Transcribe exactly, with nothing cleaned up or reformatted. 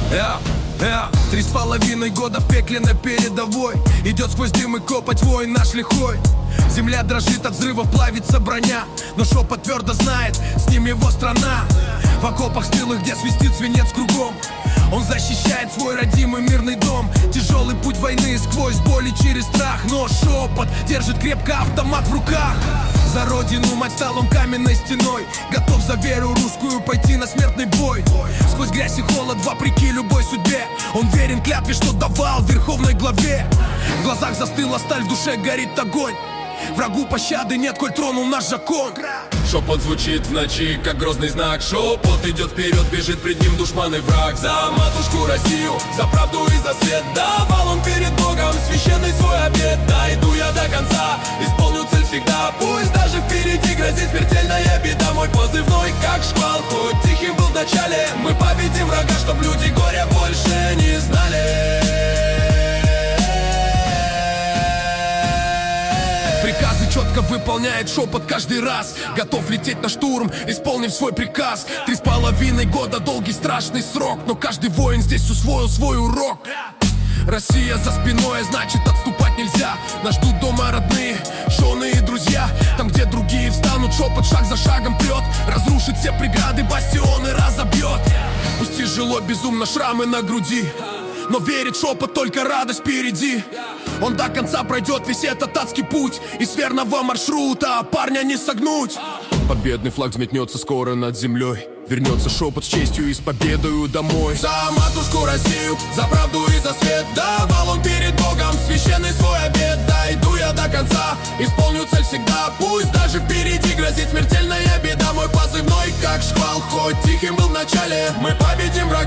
Я, я, три с половиной года в пекле на передовой. Идет сквозь дым и копоть воин наш лихой. Земля дрожит от взрывов, плавится броня, но шепот твердо знает, с ним его страна. В окопах стылых, где свистит свинец кругом, он защищает свой родимый мирный дом. Тяжелый путь войны сквозь боль и через страх, но шепот держит крепко автомат в руках. За родину мать стал он каменной стеной, готов за веру русскую пойти на смертный бой. Сквозь грязь и холод, вопреки любой судьбе, он верен клятве, что давал в верховной главе. В глазах застыла сталь, в душе горит огонь. Врагу пощады нет, коль тронул наш закон. Шепот звучит в ночи, как грозный знак. Шепот идет вперед, бежит пред ним душман и враг. За матушку Россию, за правду и за свет давал он перед Богом священный свой обет. Да, иду я до конца, исполню цель всегда. Пусть даже впереди грозит смертельная беда. Мой позывной как шквал, хоть тихим был в начале. Мы победим врага, чтоб люди горя больше не знали. Приказы четко выполняет шепот каждый раз, готов лететь на штурм, исполнив свой приказ. Три с половиной года, долгий страшный срок, но каждый воин здесь усвоил свой урок. Россия за спиной, значит отступать нельзя. Нас ждут дома родные, жены и друзья. Там, где другие встанут, шепот шаг за шагом прет, разрушит все преграды, бастионы разобьет. Пусть тяжело, безумно шрамы на груди, но верит шепот, только радость впереди. Он до конца пройдет весь этот адский путь, и с верного маршрута парня не согнуть. Победный флаг взметнется скоро над землей, вернется шепот с честью и с победою домой. За матушку Россию, за правду и за свет давал он перед Богом священный свой обет. Да, иду я до конца, исполню цель всегда. Пусть даже впереди грозит смертельная беда. Мой позывной как шквал, хоть тихим был в начале. Мы победим врага.